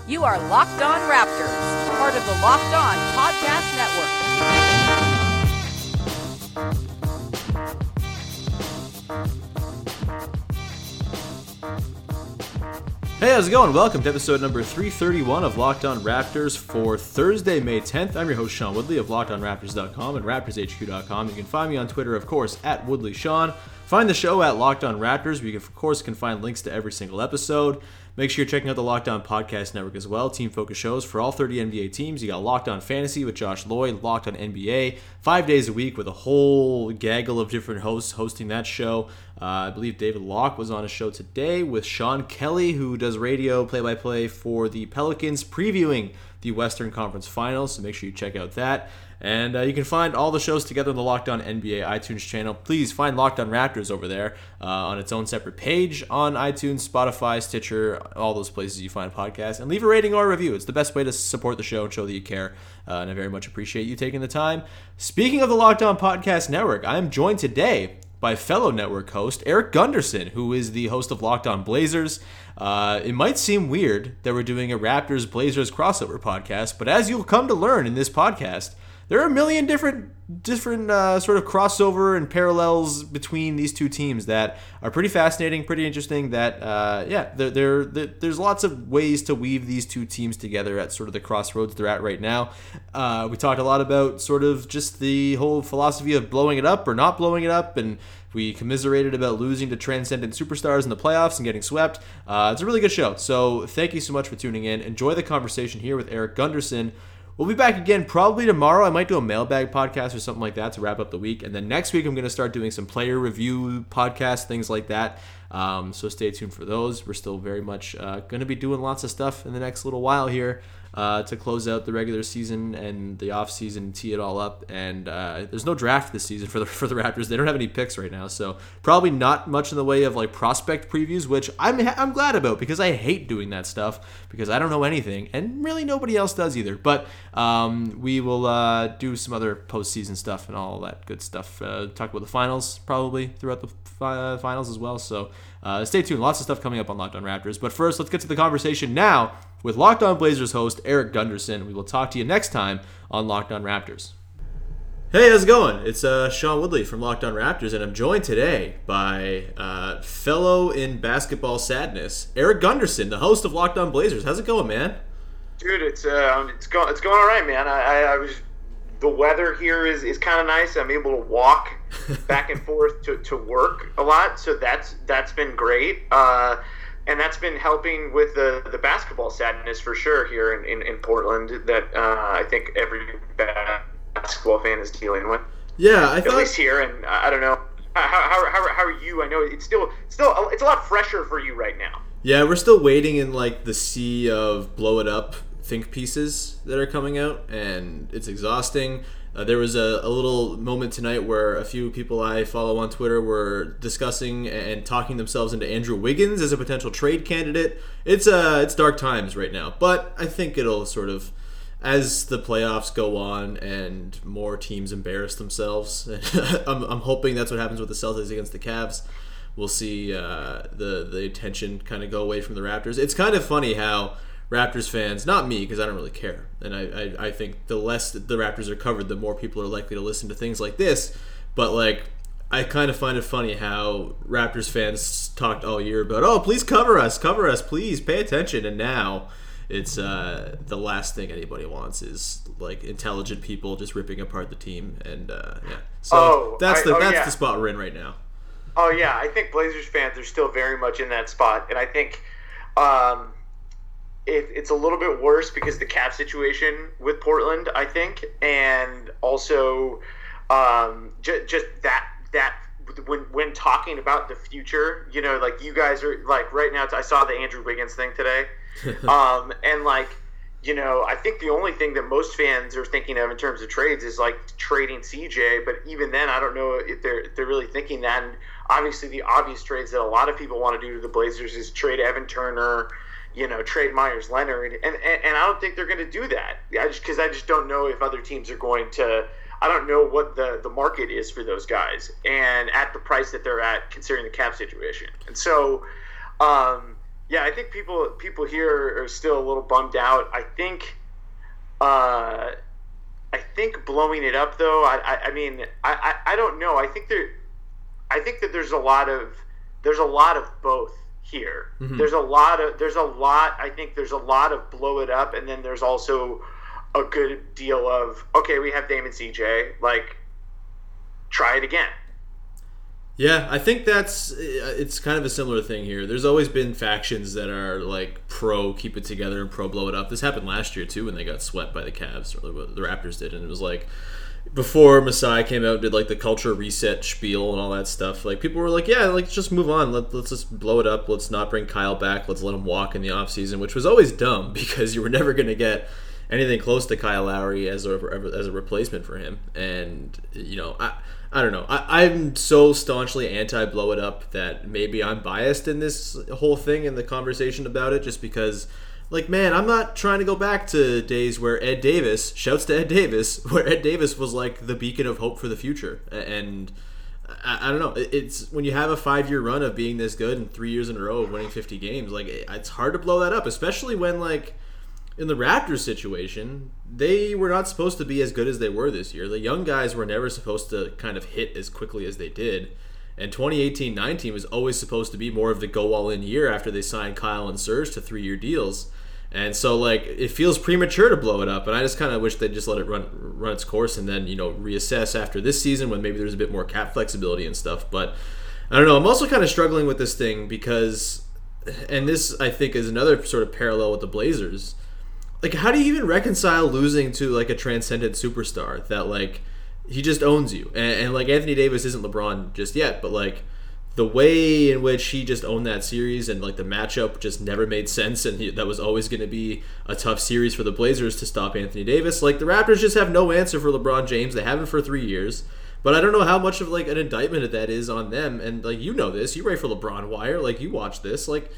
You are Locked On Raptors, part of the Locked On Podcast Network. Hey, how's it going? Welcome to episode number 331 of Locked On Raptors for Thursday, May 10th. I'm your host, Sean Woodley of LockedOnRaptors.com and RaptorsHQ.com. You can find me on Twitter, of course, at WoodleySean. Find the show at Locked On Raptors, where you, of course, can find links to every single episode. Make sure you're checking out the Locked On Podcast Network as well. Team-focused shows for all 30 NBA teams. You got Locked On Fantasy with Josh Lloyd, Locked On NBA, 5 days a week with a whole gaggle of different hosts hosting that show. I believe David Locke was on a show today with Sean Kelly, who does radio play-by-play for the Pelicans, previewing the Western Conference Finals, so make sure you check out that. And you can find all the shows together on the Locked On NBA iTunes channel. Please find Locked On Raptors over there on its own separate page on iTunes, Spotify, Stitcher, all those places you find podcasts. And leave a rating or a review. It's the best way to support the show and show that you care. And I very much appreciate you taking the time. Speaking of the Locked On Podcast Network, I am joined today by fellow network host Eric Gunderson, who is the host of Locked On Blazers. It might seem weird that we're doing a Raptors-Blazers crossover podcast, but as you'll come to learn in this podcast, there are a million different sort of crossover and parallels between these two teams that are pretty fascinating, pretty interesting. There's lots of ways to weave these two teams together at sort of the crossroads they're at right now. We talked a lot about sort of just the whole philosophy of blowing it up or not blowing it up, and we commiserated about losing to transcendent superstars in the playoffs and getting swept. It's a really good show, so thank you so much for tuning in. Enjoy the conversation here with Eric Gunderson. We'll be back again probably tomorrow. I might do a mailbag podcast or something like that to wrap up the week. And then next week, I'm going to start doing some player review podcasts, things like that. So stay tuned for those. We're still very much going to be doing lots of stuff in the next little while here to close out the regular season and the off season, tee it all up. And there's no draft this season for the Raptors. They don't have any picks right now, so probably not much in the way of like prospect previews, which I'm glad about because I hate doing that stuff because I don't know anything, and really nobody else does either. But we will do some other postseason stuff and all that good stuff. Talk about the finals probably throughout the finals as well. So stay tuned. Lots of stuff coming up on Locked On Raptors. But first, let's get to the conversation now with Locked On Blazers host Eric Gunderson. We will talk to you next time on Locked On Raptors. Hey, how's it going? It's Sean Woodley from Locked On Raptors, and I'm joined today by fellow in basketball sadness, Eric Gunderson, the host of Locked On Blazers. How's it going, man? Dude, it's going all right, man. I was the weather here is kind of nice. I'm able to walk back and forth to work a lot, so that's been great. And that's been helping with the basketball sadness for sure here in Portland that I think every basketball fan is dealing with. Yeah, at least here, and I don't know how are you? I know it's it's a lot fresher for you right now. Yeah, we're still waiting in like the sea of blow it up think pieces that are coming out, and it's exhausting. There was a little moment tonight where a few people I follow on Twitter were discussing and talking themselves into Andrew Wiggins as a potential trade candidate. It's dark times right now, but I think it'll sort of, as the playoffs go on and more teams embarrass themselves, I'm hoping that's what happens with the Celtics against the Cavs. We'll see the attention kind of go away from the Raptors. It's kind of funny how Raptors fans, not me because I don't really care, and I think the less the Raptors are covered, the more people are likely to listen to things like this, but like I kind of find it funny how Raptors fans talked all year about, oh, please cover us, please pay attention, and now it's the last thing anybody wants is like intelligent people just ripping apart the team, and yeah. So that's the spot we're in right now. Oh yeah, I think Blazers fans are still very much in that spot, and I think it's a little bit worse because the cap situation with Portland, I think, and also just that when talking about the future, you know, like you guys are like right now. I saw the Andrew Wiggins thing today, and like, you know, I think the only thing that most fans are thinking of in terms of trades is like trading CJ. But even then, I don't know if they're really thinking that. And obviously, the obvious trades that a lot of people want to do to the Blazers is trade Evan Turner, you know, trade Myers Leonard, and I don't think they're going to do that. Because I just don't know if other teams are going to. I don't know what the market is for those guys, and at the price that they're at, considering the cap situation. And so, Yeah, I think people here are still a little bummed out. I think blowing it up though. I mean I don't know. I think that there's a lot of both here. Mm-hmm. There's a lot. I think there's a lot of blow it up, and then there's also a good deal of, okay, we have Dame and CJ, like, try it again. Yeah, I think it's kind of a similar thing here. There's always been factions that are like pro keep it together and pro blow it up. This happened last year too when they got swept by the Cavs, or the Raptors did, and it was like before Masai came out and did like the culture reset spiel and all that stuff. Like people were like, yeah, like just move on. Let's just blow it up. Let's not bring Kyle back. Let's let him walk in the offseason, which was always dumb because you were never going to get anything close to Kyle Lowry as a replacement for him. And you know, I don't know. I'm so staunchly anti-blow it up that maybe I'm biased in this whole thing and the conversation about it, just because, like, man, I'm not trying to go back to days where Ed Davis, shouts to Ed Davis, where Ed Davis was like the beacon of hope for the future. And I don't know. It's when you have a 5-year run of being this good and 3 years in a row of winning 50 games, like, it's hard to blow that up, especially when, like, in the Raptors situation, they were not supposed to be as good as they were this year. The young guys were never supposed to kind of hit as quickly as they did. And 2018-19 was always supposed to be more of the go-all-in year after they signed Kyle and Serge to 3-year deals. And so, like, it feels premature to blow it up. And I just kind of wish they'd just let it run its course and then, you know, reassess after this season when maybe there's a bit more cap flexibility and stuff. But I don't know. I'm also kind of struggling with this thing because, and this, I think, is another sort of parallel with the Blazers. Like, how do you even reconcile losing to, like, a transcendent superstar that, like, he just owns you? And like, Anthony Davis isn't LeBron just yet, but, like, the way in which he just owned that series and, like, the matchup just never made sense, and that was always going to be a tough series for the Blazers to stop Anthony Davis. Like, the Raptors just have no answer for LeBron James. They haven't for 3 years. But I don't know how much of, like, an indictment that is on them. And, like, you know this. You write for LeBron Wire. Like, you watch this. Like,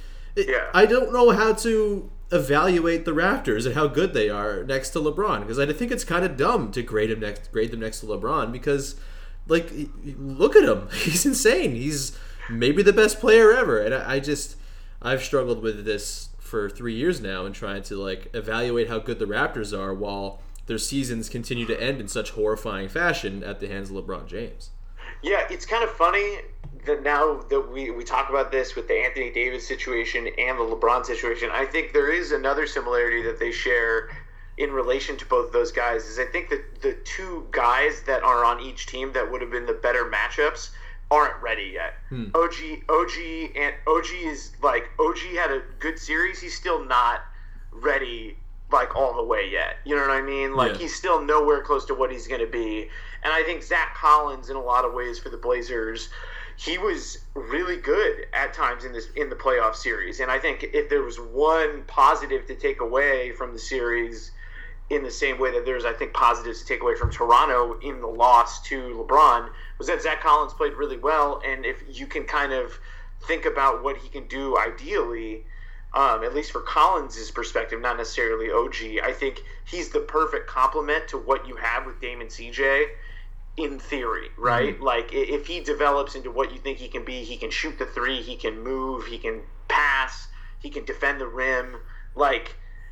I don't know how to evaluate the Raptors and how good they are next to LeBron, because I think it's kind of dumb to grade them next to LeBron, because, like, look at him. He's insane. He's maybe the best player ever. And I've struggled with this for 3 years now and trying to, like, evaluate how good the Raptors are while their seasons continue to end in such horrifying fashion at the hands of LeBron James. Yeah, it's kind of funny that now that we talk about this with the Anthony Davis situation and the LeBron situation, I think there is another similarity that they share in relation to both of those guys. Is I think that the two guys that are on each team that would have been the better matchups aren't ready yet. OG is like, OG had a good series. He's still not ready, like, all the way yet. You know what I mean? Like, He's still nowhere close to what he's going to be. And I think Zach Collins, in a lot of ways for the Blazers, he was really good at times in the playoff series. And I think if there was one positive to take away from the series, in the same way that there's, I think, positives to take away from Toronto in the loss to LeBron, was that Zach Collins played really well. And if you can kind of think about what he can do ideally, at least for Collins' perspective, not necessarily OG, I think he's the perfect complement to what you have with Dame and CJ in theory, right? Mm-hmm. Like, if he develops into what you think he can be, he can shoot the three, he can move, he can pass, he can defend the rim, like,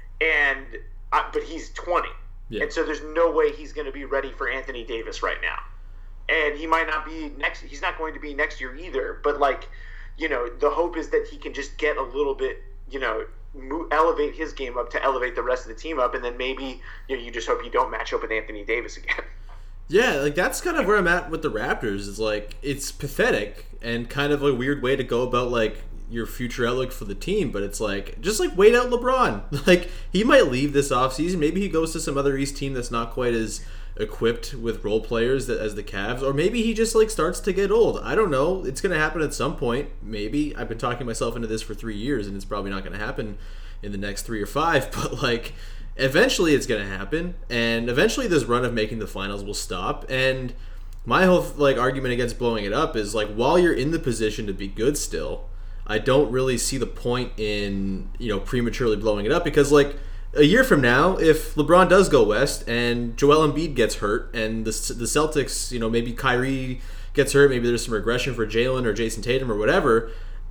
but he's 20. Yeah. And so there's no way he's going to be ready for Anthony Davis right now. And he might not be he's not going to be next year either, but, like, you know, the hope is that he can just get a little bit, you know, elevate his game up to elevate the rest of the team up, and then maybe, you know, you just hope you don't match up with Anthony Davis again. Yeah, like, that's kind of where I'm at with the Raptors. Is like, it's pathetic and kind of a weird way to go about, like, your future outlook for the team, but it's like, just, like, wait out LeBron. Like, he might leave this offseason. Maybe he goes to some other East team that's not quite as equipped with role players as the Cavs, or maybe he just, like, starts to get old. I don't know. It's going to happen at some point, maybe. I've been talking myself into this for 3 years, and it's probably not going to happen in the next 3 or 5, but, like, eventually it's going to happen, and eventually this run of making the finals will stop. And my whole, like, argument against blowing it up is, like, while you're in the position to be good still, I don't really see the point in, you know, prematurely blowing it up, because, like, a year from now, if LeBron does go west and Joel Embiid gets hurt and the Celtics, you know, maybe Kyrie gets hurt, maybe there's some regression for Jalen or Jason Tatum or whatever,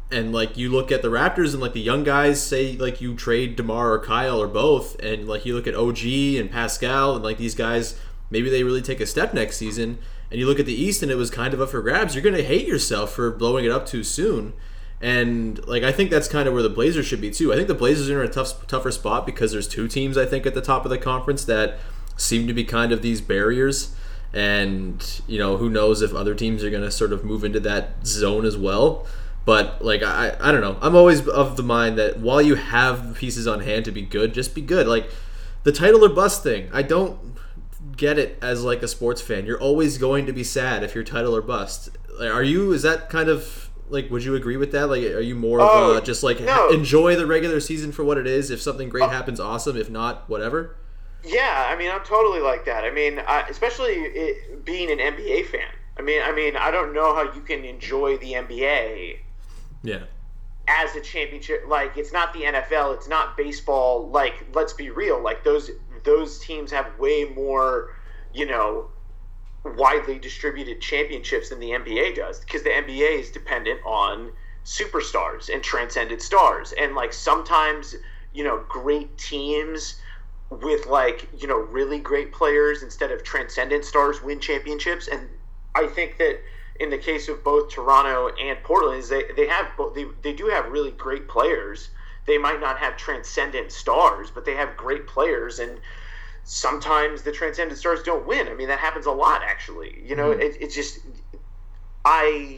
And like you look at the Raptors and like the young guys, say like you trade DeMar or Kyle or both, and like you look at OG and Pascal and like these guys, maybe they really take a step next season. And you look at the East and it was kind of up for grabs. You're gonna hate yourself for blowing it up too soon. And like I think that's kind of where the Blazers should be too. I think the Blazers are in a tougher spot because there's two teams I think at the top of the conference that seem to be kind of these barriers. And you know, who knows if other teams are gonna sort of move into that zone as well. But like I don't know. I'm always of the mind that while you have the pieces on hand to be good, just be good. Like the title or bust thing, I don't get it as like a sports fan. You're always going to be sad if you're title or bust. Like, are you? Is that kind of like? Would you agree with that? Like, are you more of just like enjoy the regular season for what it is? If something great happens, awesome. If not, whatever. Yeah, I mean, I'm totally like that. I mean, especially being an NBA fan. I mean, I don't know how you can enjoy the NBA. Yeah. As a championship, like it's not the NFL, it's not baseball. Like, let's be real. Like those teams have way more, you know, widely distributed championships than the NBA does, because the NBA is dependent on superstars and transcendent stars, and like sometimes, you know, great teams with like, you know, really great players instead of transcendent stars win championships. And I think that in the case of both Toronto and Portland, is they do have really great players. They might not have transcendent stars, but they have great players, and sometimes the transcendent stars don't win. I mean, that happens a lot, actually. You know, it's just I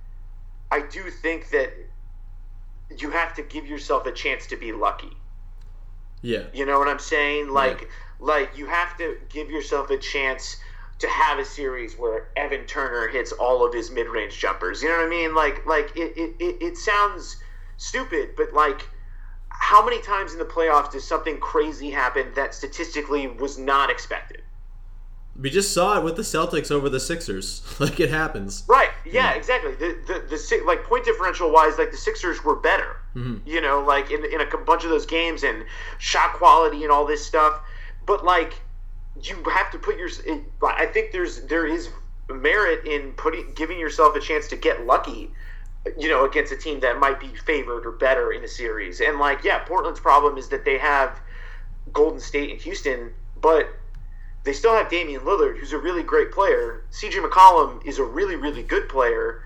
do think that you have to give yourself a chance to be lucky. Yeah. You know what I'm saying? Like you have to give yourself a chance to have a series where Evan Turner hits all of his mid-range jumpers. You know what I mean? Like it sounds stupid, but like how many times in the playoffs does something crazy happen that statistically was not expected? We just saw it with the Celtics over the Sixers. Like it happens. Right. Yeah, exactly. The like point differential wise, like the Sixers were better. Mm-hmm. You know, like in a bunch of those games and shot quality and all this stuff. But like you have to put I think there is merit in giving yourself a chance to get lucky, you know, against a team that might be favored or better in a series. And like, yeah, Portland's problem is that they have Golden State and Houston, but they still have Damian Lillard, who's a really great player. CJ McCollum is a really, really good player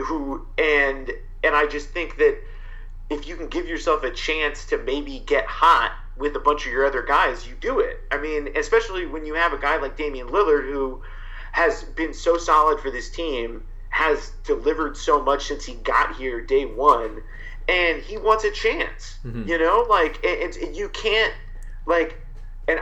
and I just think that if you can give yourself a chance to maybe get hot with a bunch of your other guys, you do it. I mean, especially when you have a guy like Damian Lillard who has been so solid for this team, has delivered so much since he got here day one, and he wants a chance. Mm-hmm. You know, like you can't like, and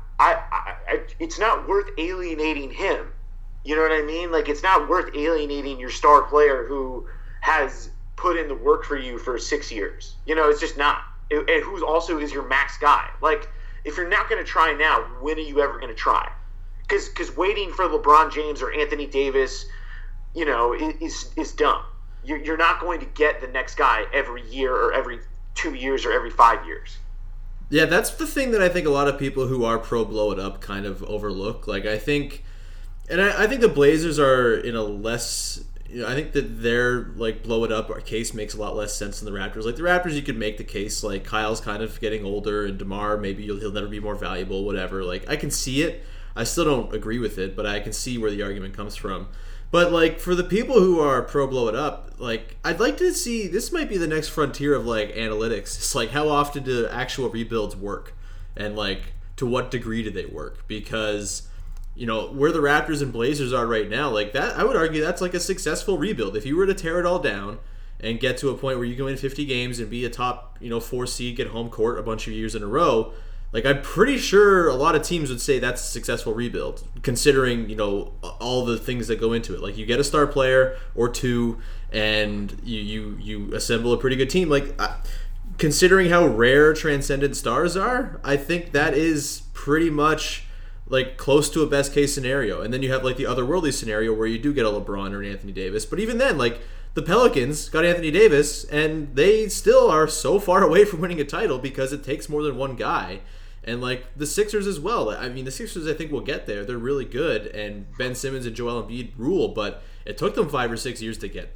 I it's not worth alienating him. You know what I mean? Like it's not worth alienating your star player who has put in the work for you for 6 years. You know, it's just not. And who also is your max guy. Like, if you're not going to try now, when are you ever going to try? Because waiting for LeBron James or Anthony Davis, you know, is dumb. You're not going to get the next guy every year or every 2 years or every 5 years. Yeah, that's the thing that I think a lot of people who are pro blow it up kind of overlook. Like, I think the Blazers are in a less... You know, I think that their like blow it up case makes a lot less sense than the Raptors. Like the Raptors, you could make the case like Kyle's kind of getting older, and DeMar maybe he'll never be more valuable, whatever. Like I can see it. I still don't agree with it, but I can see where the argument comes from. But like for the people who are pro blow it up, like I'd like to see, this might be the next frontier of like analytics. It's like how often do actual rebuilds work, and like to what degree do they work? Because you know, where the Raptors and Blazers are right now, like that, I would argue that's like a successful rebuild. If you were to tear it all down and get to a point where you go in 50 games and be a top, 4 seed, get home court a bunch of years in a row, like I'm pretty sure a lot of teams would say that's a successful rebuild, considering, all the things that go into it. Like you get a star player or two and you assemble a pretty good team. Like considering how rare transcendent stars are, I think that is pretty much like close to a best case scenario. And then you have like the otherworldly scenario where you do get a LeBron or an Anthony Davis. But even then, like the Pelicans got Anthony Davis and they still are so far away from winning a title because it takes more than one guy. And like the Sixers as well. I mean, the Sixers I think will get there. They're really good, and Ben Simmons and Joel Embiid rule, but it took them 5 or 6 years to get there.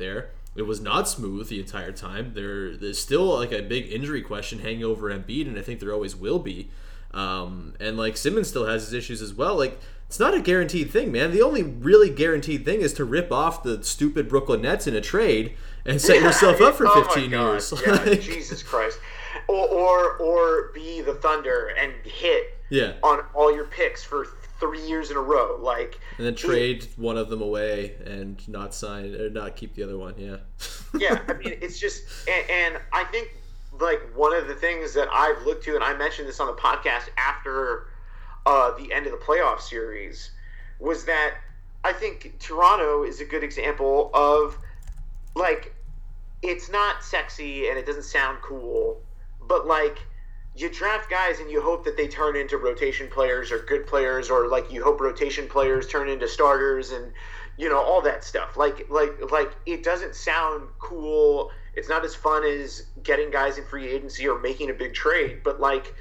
it was not smooth the entire time. There's still like a big injury question hanging over Embiid, and I think there always will be. And like Simmons still has his issues as well. Like, it's not a guaranteed thing, man. The only really guaranteed thing is to rip off the stupid Brooklyn Nets in a trade and set yourself up for 15 years. Yeah, like, Jesus Christ. Or be the Thunder and hit on all your picks for 3 years in a row, like, and then trade one of them away and not sign or not keep the other one. Yeah, I mean, it's just, and I think like one of the things that I've looked to, and I mentioned this on the podcast after the end of the playoff series, was that I think Toronto is a good example of, like, it's not sexy and it doesn't sound cool, but like, you draft guys and you hope that they turn into rotation players or good players, or like you hope rotation players turn into starters, and you know, all that stuff. Like it doesn't sound cool. It's not as fun as getting guys in free agency or making a big trade. But like,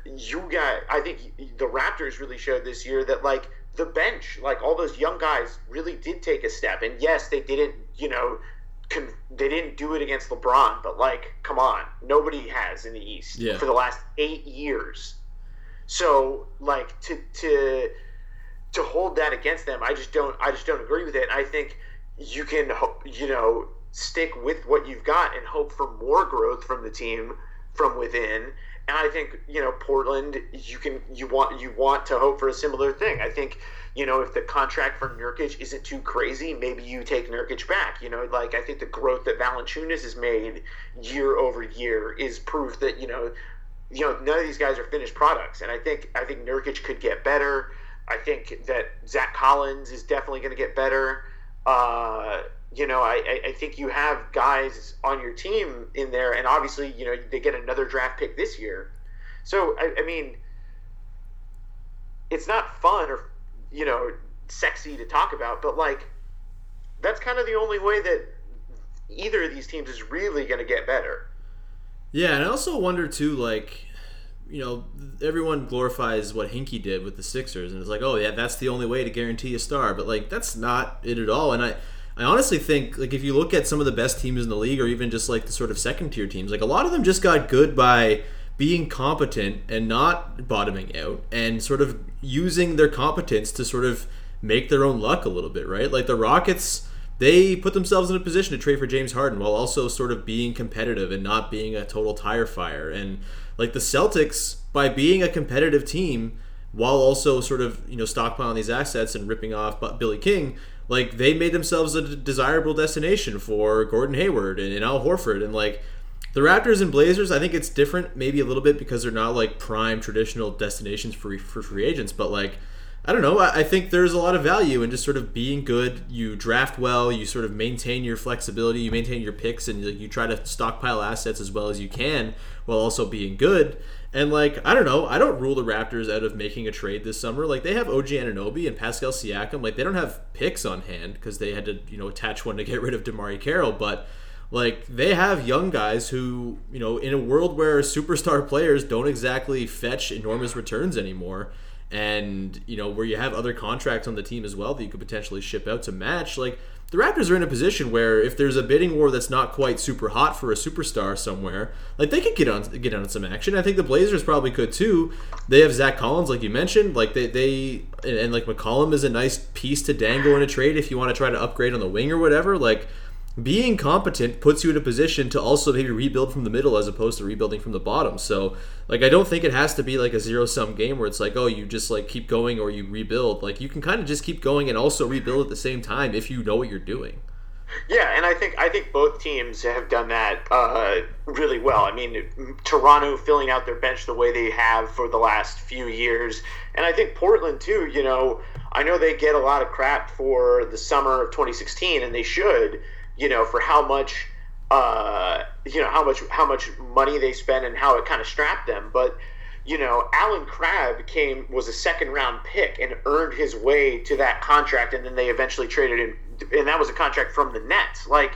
I think the Raptors really showed this year that like the bench, like all those young guys really did take a step. And yes, they didn't, you know, they didn't do it against LeBron, but like, come on, nobody has in the East for the last 8 years. So like to hold that against them, I just don't agree with it. I think you can, you know, stick with what you've got and hope for more growth from the team from within. And I think, you know, Portland, you want to hope for a similar thing. I think, you know, if the contract for Nurkic isn't too crazy, maybe you take Nurkic back. You know, like, I think the growth that Valanciunas has made year over year is proof that, you know, none of these guys are finished products. And I think Nurkic could get better. I think that Zach Collins is definitely going to get better. You know, I think you have guys on your team in there, and obviously, you know, they get another draft pick this year. So, I mean, it's not fun or, you know, sexy to talk about, but like, that's kind of the only way that either of these teams is really going to get better. Yeah, and I also wonder too, like, you know, everyone glorifies what Hinkie did with the Sixers, and it's like, oh yeah, that's the only way to guarantee a star, but like, that's not it at all. And I honestly think, like, if you look at some of the best teams in the league, or even just like the sort of second tier teams, like a lot of them just got good by being competent and not bottoming out, and sort of using their competence to sort of make their own luck a little bit, right? Like the Rockets, they put themselves in a position to trade for James Harden while also sort of being competitive and not being a total tire fire. And like the Celtics, by being a competitive team while also sort of, you know, stockpiling these assets and ripping off Billy King, like they made themselves a desirable destination for Gordon Hayward and Al Horford. And like the Raptors and Blazers, I think it's different maybe a little bit because they're not like prime traditional destinations for free agents, but like, I don't know, I think there's a lot of value in just sort of being good. You draft well, you sort of maintain your flexibility, you maintain your picks, and you try to stockpile assets as well as you can while also being good. And like, I don't know, I don't rule the Raptors out of making a trade this summer. Like, they have OG Anunoby and Pascal Siakam. Like, they don't have picks on hand because they had to, you know, attach one to get rid of DeMarre Carroll, but like, they have young guys who, you know, in a world where superstar players don't exactly fetch enormous returns anymore, and, you know, where you have other contracts on the team as well that you could potentially ship out to match, like, the Raptors are in a position where if there's a bidding war that's not quite super hot for a superstar somewhere, like, they could get on some action. I think the Blazers probably could too. They have Zach Collins, like you mentioned, like they like McCollum is a nice piece to dangle in a trade if you want to try to upgrade on the wing or whatever. Like, being competent puts you in a position to also maybe rebuild from the middle as opposed to rebuilding from the bottom. So, like, I don't think it has to be like a zero-sum game where it's like, oh, you just like keep going or you rebuild. Like, you can kind of just keep going and also rebuild at the same time if you know what you're doing. Yeah, and I think both teams have done that really well. I mean, Toronto filling out their bench the way they have for the last few years, and I think Portland too. You know, I know they get a lot of crap for the summer of 2016, and they should. You know, for how much, you know, how much money they spend and how it kind of strapped them. But, you know, Alan Crabb was a second round pick and earned his way to that contract, and then they eventually traded him, and that was a contract from the Nets. Like,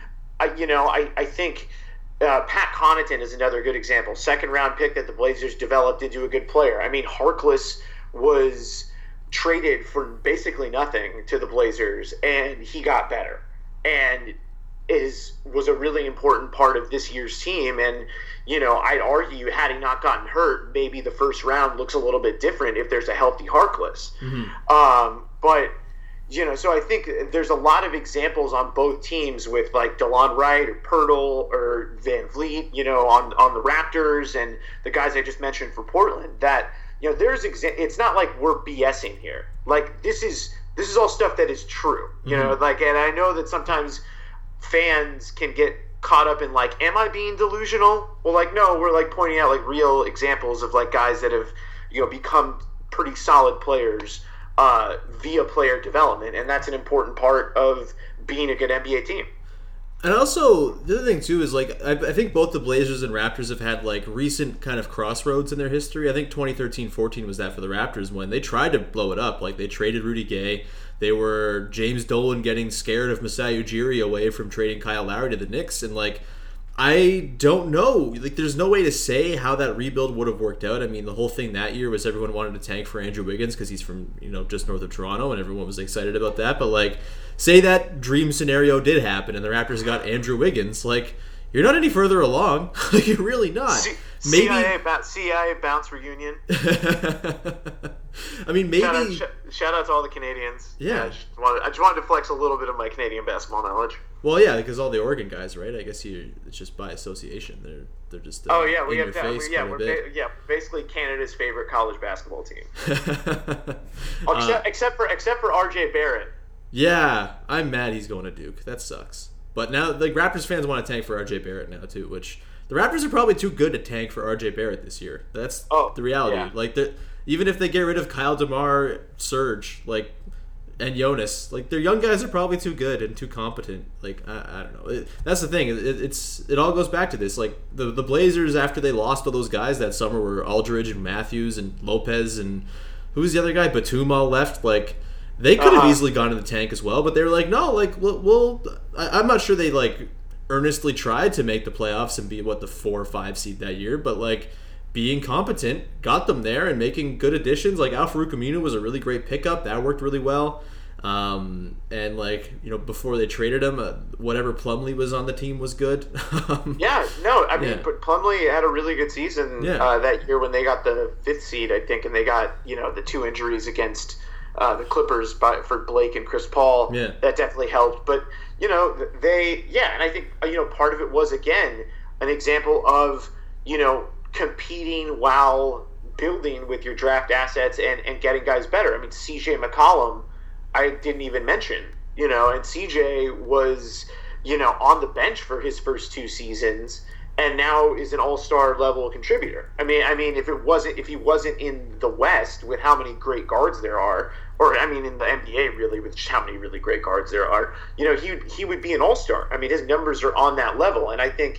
I think Pat Connaughton is another good example. Second round pick that the Blazers developed into a good player. I mean, Harkless was traded for basically nothing to the Blazers, and he got better. And, was a really important part of this year's team. And, I'd argue, had he not gotten hurt, maybe the first round looks a little bit different if there's a healthy Harkless. But, so I think there's a lot of examples on both teams with like DeLon Wright or Pirtle or Van Vliet, on the Raptors and the guys I just mentioned for Portland that, it's not like we're BSing here. Like this is all stuff that is true, and I know that sometimes fans can get caught up in like, am I being delusional? Well, like, no, we're like pointing out like real examples of like guys that have, become pretty solid players via player development, and that's an important part of being a good NBA team. And also, the other thing too is like I think both the Blazers and Raptors have had like recent kind of crossroads in their history. I think 2013-14 was that for the Raptors when they tried to blow it up. Like they traded Rudy Gay. They were James Dolan getting scared of Masai Ujiri away from trading Kyle Lowry to the Knicks, and like I don't know. Like, there's no way to say how that rebuild would have worked out. I mean, the whole thing that year was everyone wanted to tank for Andrew Wiggins because he's from, just north of Toronto, and everyone was excited about that. But, like, say that dream scenario did happen and the Raptors got Andrew Wiggins, like, you're not any further along. Like, you're really not. Maybe CIA bounce reunion. I mean, maybe shout out to all the Canadians. Yeah, I just wanted to flex a little bit of my Canadian basketball knowledge. Well, yeah, because all the Oregon guys, right? I guess it's just by association. They're just we have that. We're basically Canada's favorite college basketball team. except for RJ Barrett. Yeah, I'm mad he's going to Duke. That sucks. But now the Raptors fans want to tank for RJ Barrett now too, which the Raptors are probably too good to tank for RJ Barrett this year. That's the reality. Yeah. Like even if they get rid of Kyle DeMar, Serge, and Jonas, their young guys are probably too good and too competent. Like I don't know. That's the thing. It all goes back to this. Like the Blazers, after they lost all those guys that summer, were Aldridge and Matthews and Lopez and who's the other guy? Batum all left. Like they could have easily gone in the tank as well, but they were like, no. Like I'm not sure they earnestly tried to make the playoffs and be the 4 or 5 seed that year, but being competent got them there and making good additions. Like Al-Farouq Aminu was a really great pickup that worked really well. And before they traded him, whatever Plumlee was on the team was good. But Plumlee had a really good season that year when they got the 5th seed, I think, and they got the 2 injuries against the Clippers for Blake and Chris Paul. Yeah. That definitely helped. But and I think part of it was again an example of competing while building with your draft assets and getting guys better. I mean, CJ McCollum, I didn't even mention, and CJ was, on the bench for his first 2 seasons and now is an all-star level contributor. I mean, if he wasn't in the West with how many great guards there are, or in the NBA really with just how many really great guards there are, he would be an all-star. I mean, his numbers are on that level, and I think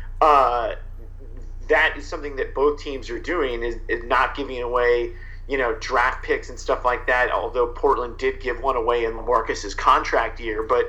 that is something that both teams are doing is not giving away, draft picks and stuff like that. Although Portland did give one away in LaMarcus's contract year, but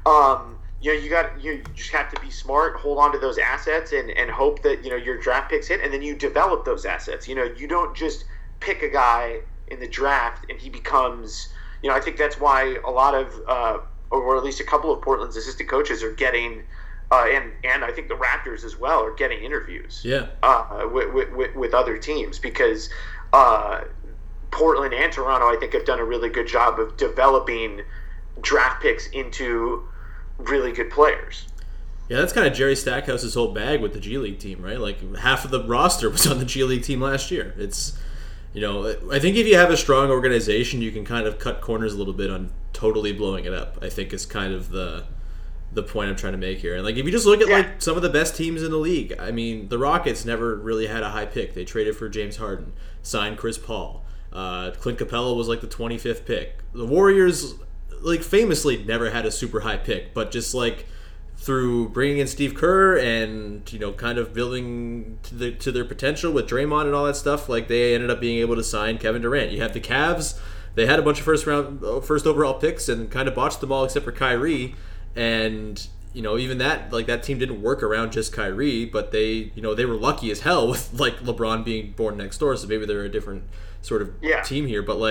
you just have to be smart, hold on to those assets, and hope that your draft picks hit, and then you develop those assets. You don't just pick a guy in the draft and he becomes. I think that's why a lot of, or at least a couple of Portland's assistant coaches are getting. And I think the Raptors as well are getting interviews with other teams because Portland and Toronto, I think, have done a really good job of developing draft picks into really good players. Yeah, that's kind of Jerry Stackhouse's whole bag with the G League team, right? Like half of the roster was on the G League team last year. It's, I think if you have a strong organization, you can kind of cut corners a little bit on totally blowing it up, I think is kind of the point I'm trying to make here. And if you just look at some of the best teams in the league, I mean, the Rockets never really had a high pick. They traded for James Harden, signed Chris Paul. Clint Capella was the 25th pick. The Warriors, famously never had a super high pick, but just through bringing in Steve Kerr and kind of building to their potential with Draymond and all that stuff, they ended up being able to sign Kevin Durant. You have the Cavs. They had a bunch of first overall picks and kind of botched them all except for Kyrie. And even that that team didn't work around just Kyrie, but they they were lucky as hell with LeBron being born next door, so maybe they're a different sort of team here. But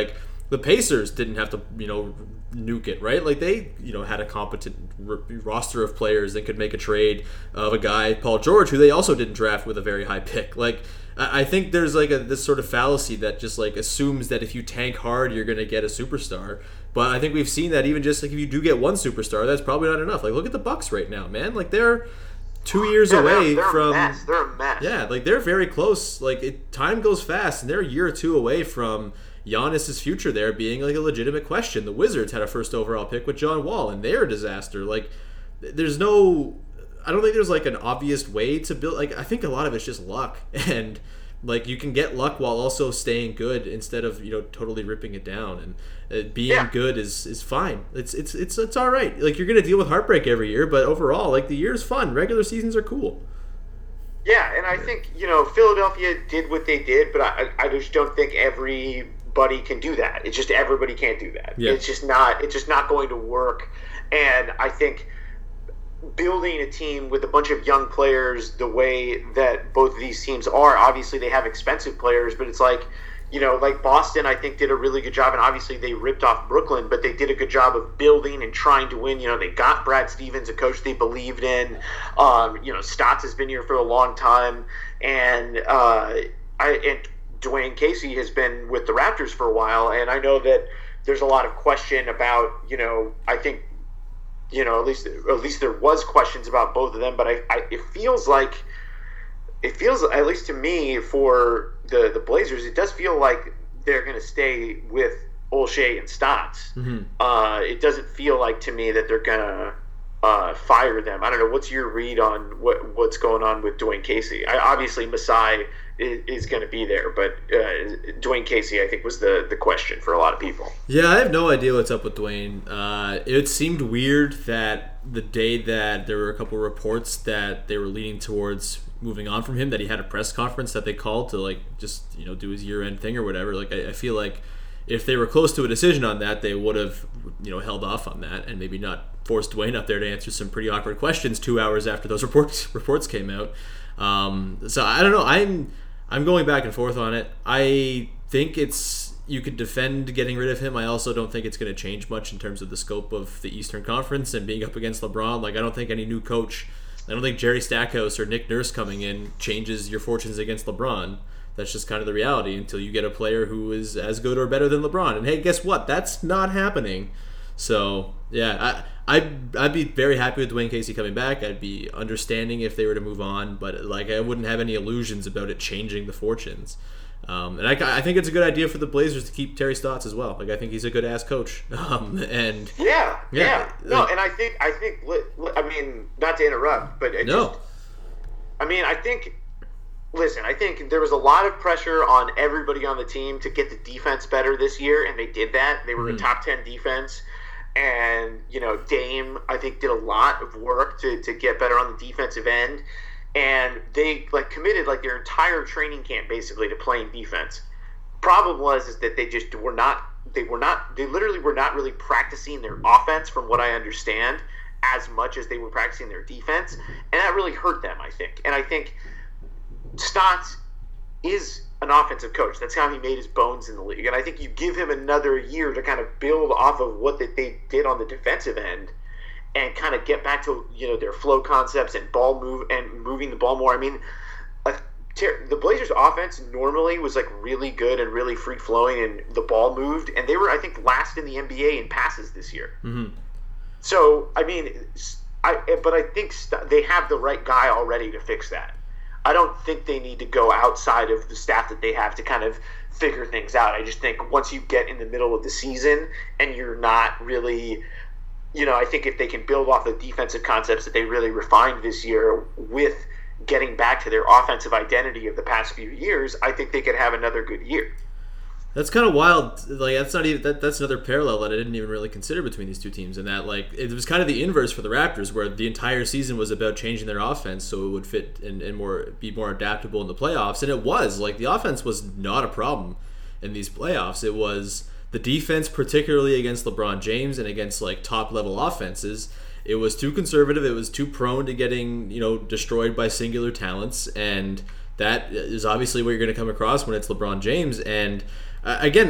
The Pacers didn't have to, nuke it, right? Like they, had a competent roster of players that could make a trade of a guy, Paul George, who they also didn't draft with a very high pick. Like I think there's like this sort of fallacy that just like assumes that if you tank hard, you're going to get a superstar. But I think we've seen that even just like if you do get one superstar, that's probably not enough. Like look at the Bucks right now, man. Like they're 2 years away from. They're a mess. Yeah, like they're very close. Like time goes fast, and they're a year or two away from Giannis's future there being like a legitimate question. The Wizards had a first overall pick with John Wall, and they're a disaster. Like there's no. I don't think there's like an obvious way to build. Like I think a lot of it's just luck, and like you can get luck while also staying good instead of totally ripping it down. And being good is fine. It's all right. Like you're gonna deal with heartbreak every year, but overall, like the year's fun. Regular seasons are cool. Yeah, and I think Philadelphia did what they did, but I just don't think everybody can do that. It's just everybody can't do that. Yeah. It's just not going to work. And I think building a team with a bunch of young players the way that both of these teams are, obviously they have expensive players, but it's like, like Boston, I think did a really good job, and obviously they ripped off Brooklyn, but they did a good job of building and trying to win. They got Brad Stevens, a coach they believed in. Stotts has been here for a long time, and Dwayne Casey has been with the Raptors for a while, and I know that there's a lot of question about, I think, at least there was questions about both of them, but it feels, at least to me, for the Blazers, it does feel like they're going to stay with Olshey and Stotts. Mm-hmm. It doesn't feel like to me that they're going to fire them. I don't know. What's your read on what's going on with Dwayne Casey? Obviously, Masai is going to be there, but Dwayne Casey, I think, was the question for a lot of people. Yeah, I have no idea what's up with Dwayne. It seemed weird that the day that there were a couple reports that they were leaning towards moving on from him, that he had a press conference that they called to just do his year-end thing or whatever. I feel like if they were close to a decision on that, they would have held off on that and maybe not forced Dwayne up there to answer some pretty awkward questions 2 hours after those reports came out. So I don't know. I'm going back and forth on it. I think you could defend getting rid of him. I also don't think it's going to change much in terms of the scope of the Eastern Conference and being up against LeBron. I don't think any new coach, I don't think Jerry Stackhouse or Nick Nurse coming in changes your fortunes against LeBron. That's just kind of the reality until you get a player who is as good or better than LeBron. And hey, guess what? That's not happening. So, yeah, I'd be very happy with Dwayne Casey coming back. I'd be understanding if they were to move on, but I wouldn't have any illusions about it changing the fortunes. And I think it's a good idea for the Blazers to keep Terry Stotts as well. I think he's a good ass coach. And yeah. No, and I think I mean, not to interrupt, but I think there was a lot of pressure on everybody on the team to get the defense better this year, and they did that. They were a top 10 defense. And, Dame, I think, did a lot of work to get better on the defensive end. And they, committed, their entire training camp, basically, to playing defense. Problem was that they just they literally were not really practicing their offense, from what I understand, as much as they were practicing their defense. And that really hurt them, I think. And I think Stotts is an offensive coach. That's how he made his bones in the league. And I think you give him another year to kind of build off of what they did on the defensive end and kind of get back to their flow concepts and moving the ball more. I mean, the Blazers' offense normally was really good and really free flowing, and the ball moved, and they were, I think, last in the NBA in passes this year. Mm-hmm. So I mean, but I think they have the right guy already to fix that. I don't think they need to go outside of the staff that they have to kind of figure things out. I just think once you get in the middle of the season and you're not really, I think if they can build off the defensive concepts that they really refined this year with getting back to their offensive identity of the past few years, I think they could have another good year. That's kind of wild. That's not even that's another parallel that I didn't even really consider between these two teams. And that it was kind of the inverse for the Raptors, where the entire season was about changing their offense so it would fit and be more adaptable in the playoffs. And it was the offense was not a problem in these playoffs. It was the defense, particularly against LeBron James and against top level offenses. It was too conservative. It was too prone to getting destroyed by singular talents, and that is obviously what you're going to come across when it's LeBron James. And again,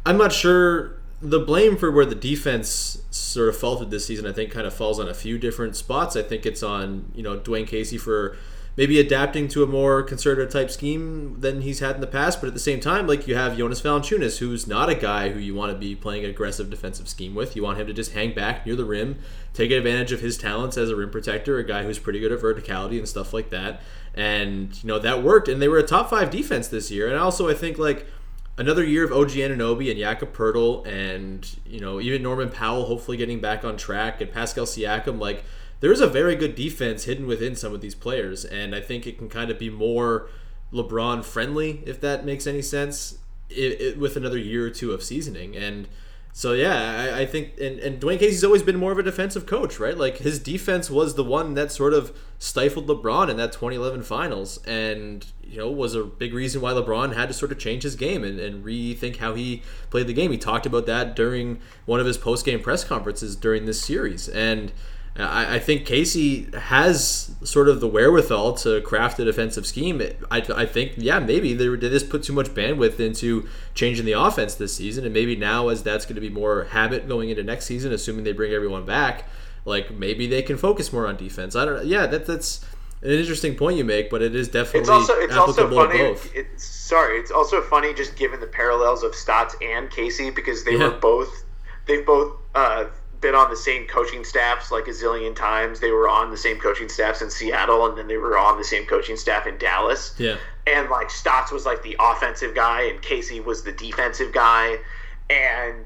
I'm not sure. The blame for where the defense sort of faltered this season, I think, kind of falls on a few different spots. I think it's on, Dwayne Casey for maybe adapting to a more conservative type scheme than he's had in the past. But at the same time, like, you have Jonas Valanciunas, who's not a guy who you want to be playing an aggressive defensive scheme with. You want him to just hang back near the rim, take advantage of his talents as a rim protector, a guy who's pretty good at verticality and stuff like that. And, that worked. And they were a top 5 defense this year. And also, I think, like, another year of OG Anunoby and Jakob Poeltl and, even Norman Powell hopefully getting back on track and Pascal Siakam, like, there's a very good defense hidden within some of these players, and I think it can kind of be more LeBron friendly, if that makes any sense, with another year or two of seasoning. And so, yeah, I think, and Dwayne Casey's always been more of a defensive coach, right? Like, his defense was the one that sort of stifled LeBron in that 2011 finals, and, was a big reason why LeBron had to sort of change his game and rethink how he played the game. He talked about that during one of his post-game press conferences during this series, and I think Casey has sort of the wherewithal to craft a defensive scheme. I think, maybe they just put too much bandwidth into changing the offense this season, and maybe now, as that's going to be more habit going into next season, assuming they bring everyone back, like, maybe they can focus more on defense. I don't know. Yeah, that's an interesting point you make, but it is definitely applicable to both. It's also funny just given the parallels of Stotts and Casey, because they've both been on the same coaching staffs like a zillion times. They were on the same coaching staffs in Seattle, and then they were on the same coaching staff in Dallas. Yeah. And like Stotts was like the offensive guy, and Casey was the defensive guy, and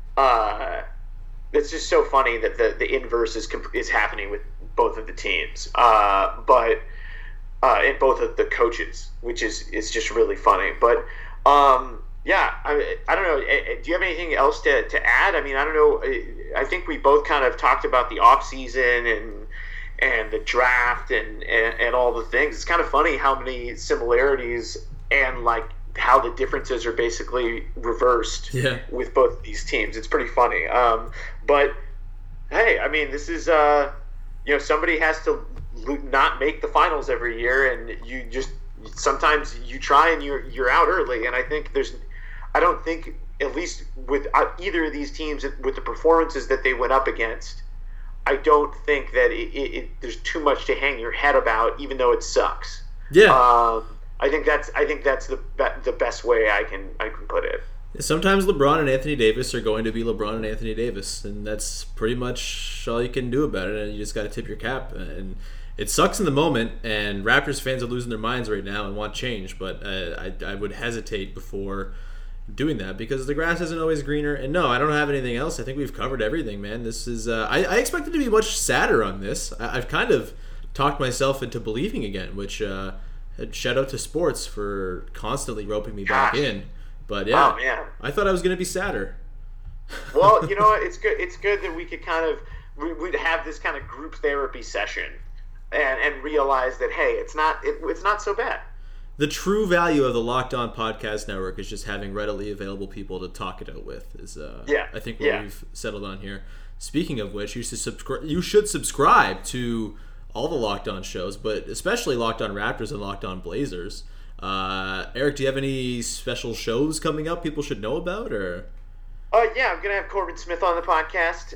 it's just so funny that the inverse is happening with both of the teams, but and both of the coaches, which is just really funny. But yeah, I don't know. Do you have anything else to add? I mean, I don't know. I think we both kind of talked about the offseason and the draft and all the things. It's kind of funny how many similarities and like how the differences are basically reversed with both of these teams. It's pretty funny. But hey, I mean, this is somebody has to not make the finals every year, and you just sometimes you try and you're out early. And I don't think, at least with either of these teams, with the performances that they went up against, I don't think that there's too much to hang your head about, even though it sucks. Yeah. I think that's the best way I can put it. Sometimes LeBron and Anthony Davis are going to be LeBron and Anthony Davis, and that's pretty much all you can do about it. And you just got to tip your cap. And it sucks in the moment, and Raptors fans are losing their minds right now and want change. But I would hesitate before doing that, because the grass isn't always greener. And no, I don't have anything else. I think we've covered everything, man. This is I expected to be much sadder on this. I've kind of talked myself into believing again, which shout out to sports for constantly roping me back in. But yeah, oh, man. I thought I was going to be sadder. Well, you know what? It's good. It's good that we could we'd have this kind of group therapy session and realize that, hey, it's not so bad. The true value of the Locked On Podcast Network is just having readily available people to talk it out with. I think what we've settled on here. Speaking of which, you should subscribe to all the Locked On shows, but especially Locked On Raptors and Locked On Blazers. Eric, do you have any special shows coming up people should know about, or? Yeah, I'm gonna have Corbin Smith on the podcast.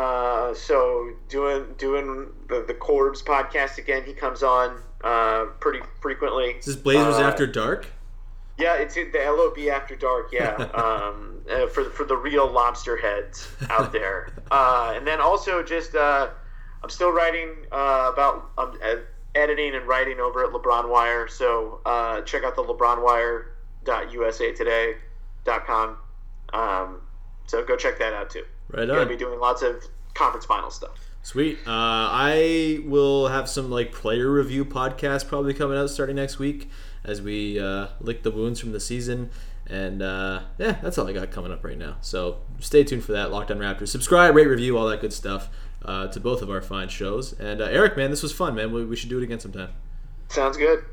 So doing the Corbs podcast again. He comes on pretty frequently. Is this Blazers After Dark? Yeah, it's the LOB After Dark. Yeah, for the real lobster heads out there. And then also just I'm still writing about editing and writing over at LeBron Wire. So check out the LeBronWire.usatoday.com. So go check that out too. Right on. We're going to be doing lots of conference final stuff. Sweet. I will have some player review podcasts probably coming out starting next week as we lick the wounds from the season. And that's all I got coming up right now. So stay tuned for that. Locked On Raptors. Subscribe, rate, review, all that good stuff to both of our fine shows. And Eric, man, this was fun, man. We should do it again sometime. Sounds good.